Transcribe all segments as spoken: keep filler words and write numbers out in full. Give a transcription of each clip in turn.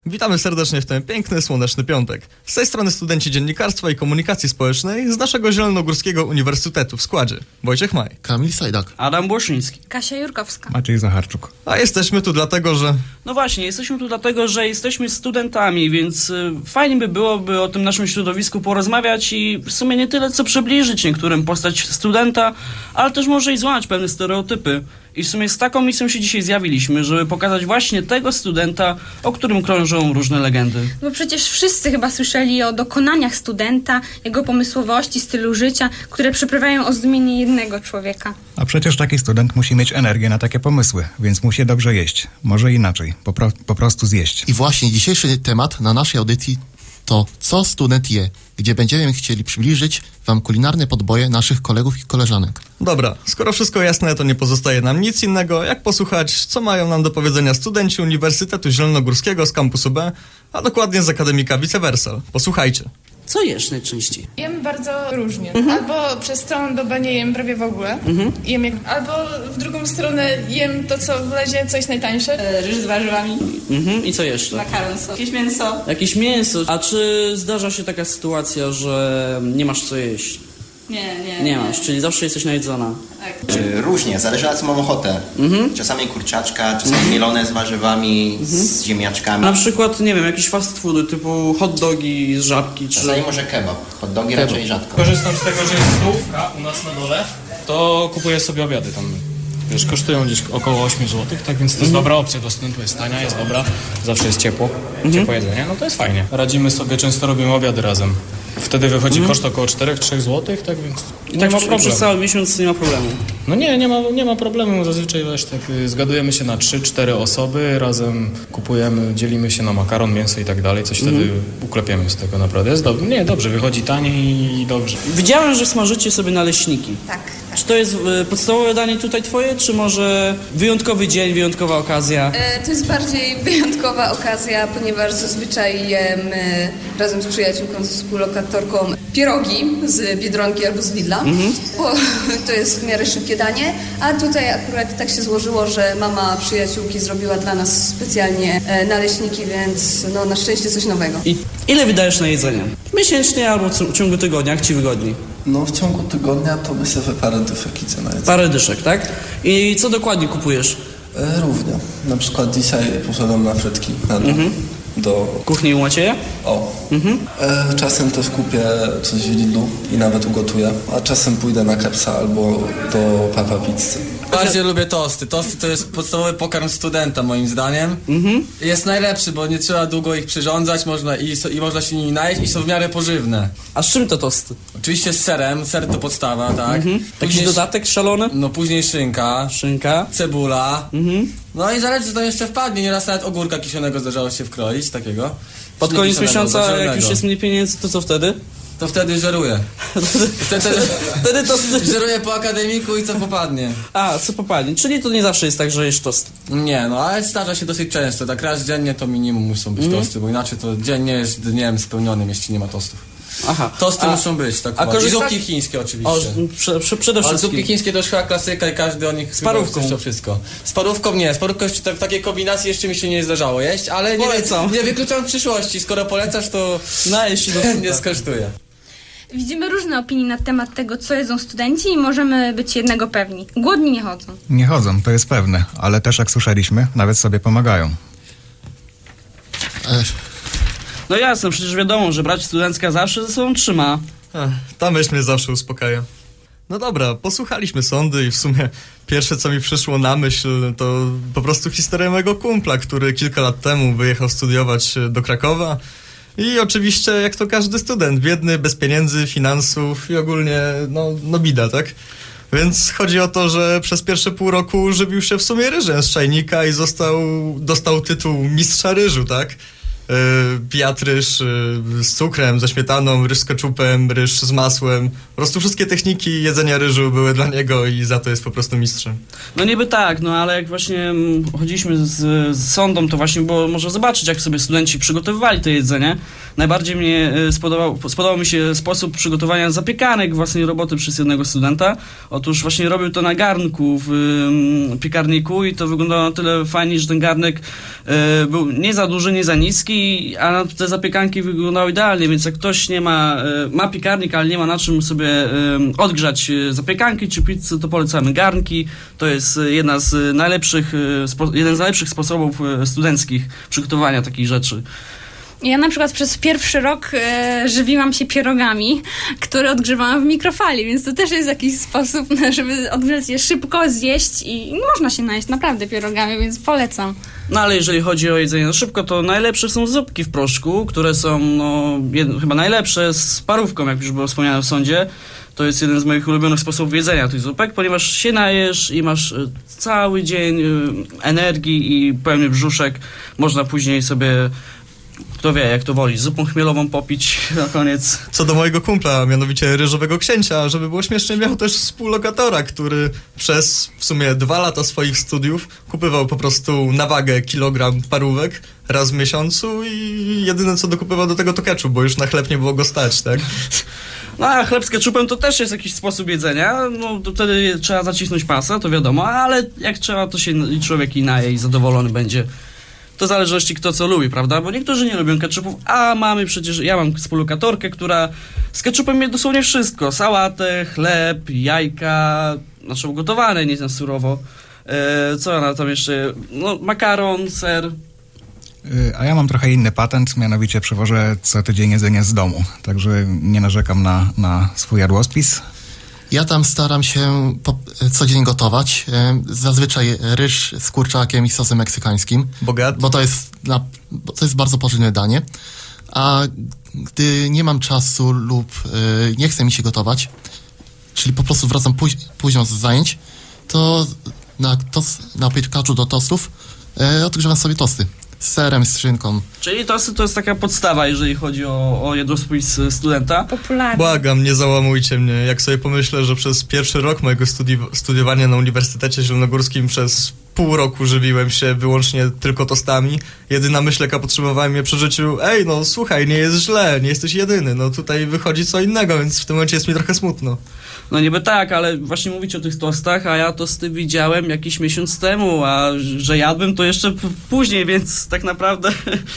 Witamy serdecznie w ten piękny, słoneczny piątek. Z tej strony studenci Dziennikarstwa i Komunikacji Społecznej z naszego Zielonogórskiego Uniwersytetu w składzie. Wojciech Maj, Kamil Sajdak, Adam Błoszyński, Kasia Jurkowska, Maciej Zacharczuk. A jesteśmy tu dlatego, że... No właśnie, jesteśmy tu dlatego, że jesteśmy studentami, więc y, fajnie by byłoby o tym naszym środowisku porozmawiać i w sumie nie tyle co przybliżyć niektórym postać studenta, ale też może i złamać pewne stereotypy. I w sumie z taką misją się dzisiaj zjawiliśmy, żeby pokazać właśnie tego studenta, o którym krążą różne legendy. Bo przecież wszyscy chyba słyszeli o dokonaniach studenta, jego pomysłowości, stylu życia, które przyprawiają o zdumienie jednego człowieka. A przecież taki student musi mieć energię na takie pomysły, więc musi dobrze jeść. Może inaczej, po, pro, po prostu zjeść. I właśnie dzisiejszy temat na naszej audycji to Co student je, gdzie będziemy chcieli przybliżyć wam kulinarne podboje naszych kolegów i koleżanek. Dobra, skoro wszystko jasne, to nie pozostaje nam nic innego, jak posłuchać, co mają nam do powiedzenia studenci Uniwersytetu Zielonogórskiego z kampusu B, a dokładnie z Akademika Vice Versa. Posłuchajcie. Co jesz najczęściej? Jem bardzo różnie. Mhm. Albo przez całą dobę nie jem prawie w ogóle. Mhm. Jem jak... Albo w drugą stronę jem to, co wlezie, co jest najtańsze. E, ryż z warzywami. Mhm. I co jeszcze? Makaron, so. Jakieś mięso. Jakieś mięso. A czy zdarza się taka sytuacja, że nie masz co jeść? Nie, nie. Nie masz, czyli zawsze jesteś najedzona. Tak. Różnie, zależy na co mam ochotę. Mhm. Czasami kurczaczka, czasami mhm. mielone z warzywami, mhm. z ziemniaczkami. Na przykład, nie wiem, jakieś fast foody typu hot dogi z żabki, czy... Czasami może kebab, hot dogi kebab. Raczej rzadko. Korzystam z tego, że jest stówka u nas na dole, to kupuję sobie obiady tam. Wiesz, kosztują gdzieś około osiem złotych, tak więc to jest mhm. dobra opcja, do studentów jest tania, jest dobra, zawsze jest ciepło, mhm. ciepłe jedzenie, no to jest fajnie. Radzimy sobie, często robimy obiady razem. Wtedy wychodzi mhm. koszt około cztery do trzech złotych, tak więc I tak nie ma problemu. Przez cały miesiąc nie ma problemu. No nie, nie ma, nie ma problemu, zazwyczaj wiesz, tak, zgadujemy się na trzy cztery osoby, razem kupujemy, dzielimy się na makaron, mięso i tak dalej, coś mhm. wtedy uklepiemy z tego naprawdę. Jest dobrze, nie, dobrze, wychodzi taniej i dobrze. Widziałem, że smażycie sobie naleśniki. Tak. Czy to jest y, podstawowe danie tutaj twoje, czy może wyjątkowy dzień, wyjątkowa okazja? E, to jest bardziej wyjątkowa okazja, ponieważ zazwyczaj jem e, razem z przyjaciółką, z współlokatorką pierogi z Biedronki albo z Lidla, mhm. bo to jest w miarę szybkie danie, a tutaj akurat tak się złożyło, że mama przyjaciółki zrobiła dla nas specjalnie e, naleśniki, więc no na szczęście coś nowego. I ile wydajesz na jedzenie? Miesięcznie albo w ciągu tygodnia, jak ci wygodniej? No w ciągu tygodnia to myślę, że parę dyszek idzie na jedzenie. Parę dyszek, tak? I co dokładnie kupujesz? E, równie. Na przykład dzisiaj poszedłem na frytki na dół. Mhm. Do kuchni u Macieja? O. Mhm. E, czasem też kupię coś w Lidlu i nawet ugotuję, a czasem pójdę na kepsa albo do Papa Pizzy. Bardziej lubię tosty. Tosty to jest podstawowy pokarm studenta moim zdaniem. Mhm. Jest najlepszy, bo nie trzeba długo ich przyrządzać można i, i można się nimi najeść i są w miarę pożywne. A z czym te tosty? Oczywiście z serem. Ser to podstawa, tak? Mhm. Jakiś dodatek szalony? No później szynka. Szynka. Cebula. Mhm. No i zależy, co tam jeszcze wpadnie. Nieraz nawet ogórka kiszonego zdarzało się wkroić, takiego. Pod koniec miesiąca, jak już jest mniej pieniędzy, to co wtedy? To wtedy żeruję. Wtedy, wtedy to żeruję po akademiku i co popadnie. A, co popadnie. Czyli to nie zawsze jest tak, że jesz tost. Nie, no ale zdarza się dosyć często. Tak raz dziennie to minimum muszą być mm. tosty, bo inaczej to dzień nie jest dniem spełnionym, jeśli nie ma tostów. Aha. Tosty a, muszą być, tak. A korzysta... I zupki chińskie oczywiście. O, prze, prze, przede wszystkim. Ale zupki chińskie to już chyba klasyka i każdy o nich... Z parówką. To wszystko. Z parówką nie. Z parówką w takiej kombinacji jeszcze mi się nie zdarzało jeść, ale nie, nie wykluczam w przyszłości. Skoro polecasz, to najeść się nie skosztuję. Widzimy różne opinie na temat tego, co jedzą studenci i możemy być jednego pewni. Głodni nie chodzą. Nie chodzą, to jest pewne, ale też jak słyszeliśmy, nawet sobie pomagają. Ech. No jasne, przecież wiadomo, że brać studencka zawsze ze sobą trzyma. Ech, ta myśl mnie zawsze uspokaja. No dobra, posłuchaliśmy sądy i w sumie pierwsze, co mi przyszło na myśl, to po prostu historia mojego kumpla, który kilka lat temu wyjechał studiować do Krakowa. I oczywiście, jak to każdy student, biedny, bez pieniędzy, finansów i ogólnie, no, no bida, tak? Więc chodzi o to, że przez pierwsze pół roku żywił się w sumie ryżem z czajnika i został, dostał tytuł mistrza ryżu, tak? pijat ryż y, z cukrem, ze śmietaną, ryż z keczupem, ryż z masłem. Po prostu wszystkie techniki jedzenia ryżu były dla niego i za to jest po prostu mistrzem. No niby tak, no ale jak właśnie mm, chodziliśmy z, z sądą, to właśnie było można zobaczyć, jak sobie studenci przygotowywali to jedzenie. Najbardziej mnie y, spodobał, spodobał mi się sposób przygotowania zapiekanek własnej roboty przez jednego studenta. Otóż właśnie robił to na garnku w y, piekarniku i to wyglądało na tyle fajnie, że ten garnek y, był nie za duży, nie za niski, a te zapiekanki wyglądały idealnie, więc jak ktoś nie ma, y, ma piekarnik, ale nie ma na czym sobie y, odgrzać y, zapiekanki czy pizzy, to polecamy garnki. To jest jedna z najlepszych, y, spo, jeden z najlepszych sposobów y, studenckich przygotowania takich rzeczy. Ja na przykład przez pierwszy rok e, żywiłam się pierogami, które odgrzewałam w mikrofali, więc to też jest jakiś sposób, żeby odgrzać je szybko, zjeść i można się najeść naprawdę pierogami, więc polecam. No ale jeżeli chodzi o jedzenie na szybko, to najlepsze są zupki w proszku, które są no, jed, chyba najlepsze z parówką, jak już było wspomniane w sądzie. To jest jeden z moich ulubionych sposobów jedzenia tych zupek, ponieważ się najesz i masz y, cały dzień y, energii i pełny brzuszek. Można później sobie, kto wie, jak to woli, zupą chmielową popić na koniec. Co do mojego kumpla, mianowicie Ryżowego Księcia, żeby było śmiesznie, miał też współlokatora, który przez w sumie dwa lata swoich studiów kupywał po prostu na wagę kilogram parówek raz w miesiącu i jedyne co dokupywał do tego to ketchup, bo już na chleb nie było go stać, tak? No a chleb z ketchupem to też jest jakiś sposób jedzenia, no to wtedy trzeba zacisnąć pasa, to wiadomo, ale jak trzeba, to się człowiek i naje i zadowolony będzie. To w zależności kto co lubi, prawda? Bo niektórzy nie lubią ketchupów, a mamy przecież, ja mam współlokatorkę, która z ketchupem je dosłownie wszystko. Sałatę, chleb, jajka, znaczy ugotowane, nie na surowo. E, co ona tam jeszcze? No makaron, ser. A ja mam trochę inny patent, mianowicie przewożę co tydzień jedzenie z domu, także nie narzekam na, na swój jadłospis. Ja tam staram się po, co dzień gotować. Zazwyczaj ryż z kurczakiem i sosem meksykańskim. Bogaty. Bo to jest, dla, bo to jest bardzo pożywne danie. A gdy nie mam czasu lub y, nie chce mi się gotować, czyli po prostu wracam póź, późno z zajęć, to na, tos, na piekarzu do tostów y, odgrzewam sobie tosty. Z serem, z szynką. Czyli tosty to jest taka podstawa, jeżeli chodzi o, o jadłospis studenta. Popularny. Błagam, nie załamujcie mnie. Jak sobie pomyślę, że przez pierwszy rok mojego studi- studiowania na Uniwersytecie Zielonogórskim przez pół roku żywiłem się wyłącznie tylko tostami. Jedyna myśl, jaka potrzebowałem je przy życiu, ej, no słuchaj, nie jest źle, nie jesteś jedyny. No tutaj wychodzi co innego, więc w tym momencie jest mi trochę smutno. No niby tak, ale właśnie mówicie o tych tostach, a ja tosty widziałem jakiś miesiąc temu, a że jadłem to jeszcze p- później, więc tak naprawdę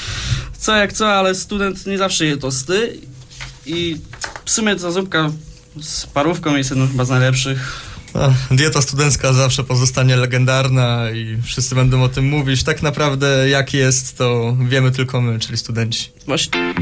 co jak co, ale student nie zawsze je tosty i w sumie ta zupka z parówką jest jedną chyba z najlepszych. No, dieta studencka zawsze pozostanie legendarna i wszyscy będą o tym mówić. Tak naprawdę jak jest, to wiemy tylko my, czyli studenci. Właśnie.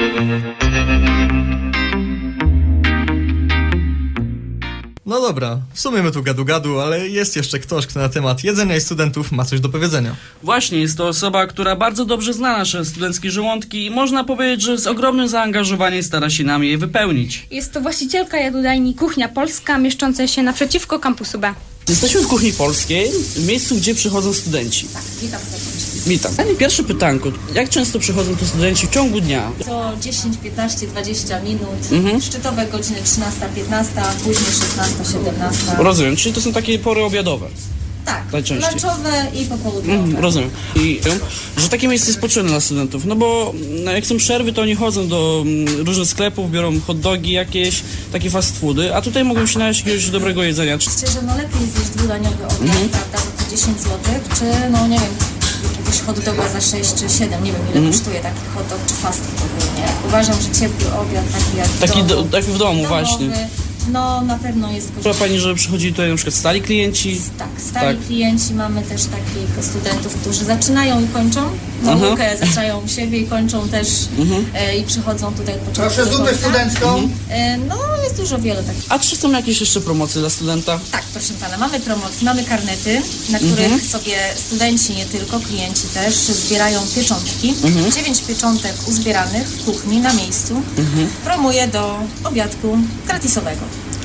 No dobra, w sumie my tu gadu-gadu, ale jest jeszcze ktoś, kto na temat jedzenia i studentów ma coś do powiedzenia. Właśnie, jest to osoba, która bardzo dobrze zna nasze studenckie żołądki i można powiedzieć, że z ogromnym zaangażowaniem stara się nam je wypełnić. Jest to właścicielka jadłodajni Kuchnia Polska, mieszczącej się naprzeciwko kampusu B. Jesteśmy w Kuchni Polskiej, w miejscu, gdzie przychodzą studenci. Tak, witam serdecznie. Witam. Pierwsze pytanko, jak często przychodzą tu studenci w ciągu dnia? Co dziesięć, piętnaście, dwadzieścia minut, Mhm. szczytowe godziny trzynaста, piętnasta, później szesnasta, siedemnasta. Rozumiem, czyli to są takie pory obiadowe. Tak, najczęściej. lunchowe i popołudniowe. Mm, rozumiem. I że takie miejsce jest potrzebne dla studentów, no bo no, jak są przerwy, to oni chodzą do mm, różnych sklepów, biorą hot dogi jakieś, takie fast foody, a tutaj mogą się najeść jakiegoś dobrego jedzenia. Szczerze, no lepiej zjeść dwudaniowy obiad, Mhm. prawda, za te dziesięć złotych, czy no nie wiem, jakiegoś hot doga za sześć czy siedem, nie wiem ile Mhm. kosztuje taki hot dog czy fast food ogólnie. Uważam, że ciepły obiad, taki jak w Taki, domu, do, taki w domu, domowy, właśnie. no na pewno jest Chyba korzystny. pani, że przychodzili tutaj na przykład stali klienci? Tak, stali Tak. klienci, mamy też takich studentów, którzy zaczynają i kończą Aha. naukę, zaczynają u siebie i kończą też Mhm. e, i przychodzą tutaj od początku Proszę do zupę końca. studencką. E, no jest dużo wiele takich. A czy są jakieś jeszcze promocje dla studenta? Tak, proszę pana, mamy promocje, mamy karnety, na których Mhm. sobie studenci, nie tylko, klienci też zbierają pieczątki. Mhm. Dziewięć pieczątek uzbieranych w kuchni na miejscu Mhm. promuje do obiadku gratisowego.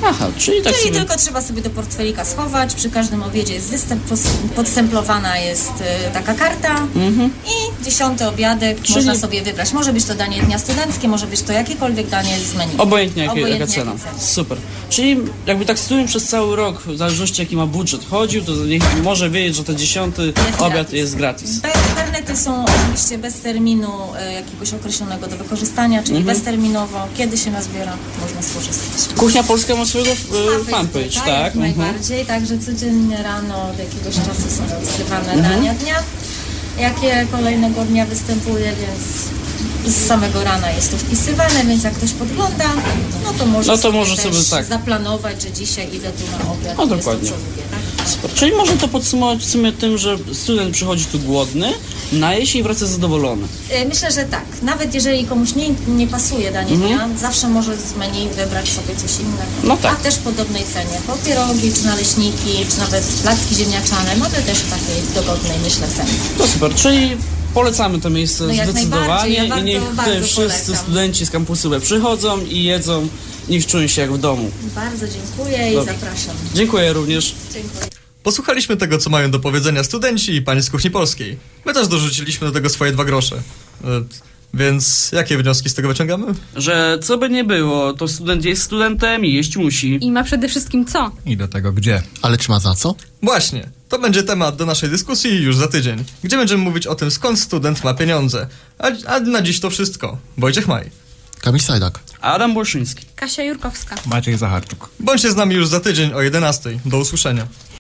Aha, czyli tak Czyli sobie... tylko trzeba sobie do portfelika schować, przy każdym obiedzie jest występ, podstemplowana jest y, taka karta Mhm. i dziesiąty obiadek Czyli- można sobie wybrać. Może być to danie dnia studenckie, może być to jakiekolwiek danie z menu. Obojętnie, jakie, Obojętnie jaka cena. jakie ceny. Super. Czyli jakby tak student przez cały rok, w zależności jaki ma budżet chodził, to niech może wiedzieć, że ten dziesiąty obiad gratis. jest gratis. Be- Karnety są oczywiście bez terminu e, jakiegoś określonego do wykorzystania, czyli Mhm. bezterminowo. Kiedy się nazbiera, można skorzystać. Kuchnia Polska ma swojego Na e, fanpage, Facebooka, tak? jak Mhm. najbardziej, także codziennie rano od jakiegoś czasu są wpisywane Mhm. dania dnia, jakie kolejnego dnia występuje, więc z samego rana jest to wpisywane, więc jak ktoś podgląda, no to może, No to sobie, może też sobie tak. zaplanować, że dzisiaj idę tu na obiad. No jest to, dokładnie. co lubię, tak? Super. Czyli można to podsumować w sumie tym, że student przychodzi tu głodny, naje się i wraca zadowolony. E, Myślę, że tak. Nawet jeżeli komuś nie, nie pasuje danie Mhm. dnia, zawsze może z menu wybrać sobie coś innego. No tak. A też w podobnej cenie. Po pierogi, czy naleśniki, czy nawet placki ziemniaczane mamy też w takiej dogodnej, myślę, cenie. No super, czyli polecamy to miejsce No jak zdecydowanie najbardziej, ja i bardzo, niech bardzo te wszyscy polecam. studenci z kampusu B przychodzą i jedzą, niech czują się jak w domu. Bardzo dziękuję i Dobrze. zapraszam. Dziękuję również. Dziękuję. Posłuchaliśmy tego, co mają do powiedzenia studenci i panie z kuchni polskiej. My też dorzuciliśmy do tego swoje dwa grosze. E, Więc jakie wnioski z tego wyciągamy? Że co by nie było, to student jest studentem i jeść musi. I ma przede wszystkim co? I do tego gdzie? Ale czy ma za co? Właśnie, to będzie temat do naszej dyskusji już za tydzień, gdzie będziemy mówić o tym, skąd student ma pieniądze. A, a na dziś to wszystko. Wojciech Maj. Kamil Sajdak. Adam Bolszyński. Kasia Jurkowska. Maciej Zacharczuk. Bądźcie z nami już za tydzień o jedenastej. Do usłyszenia.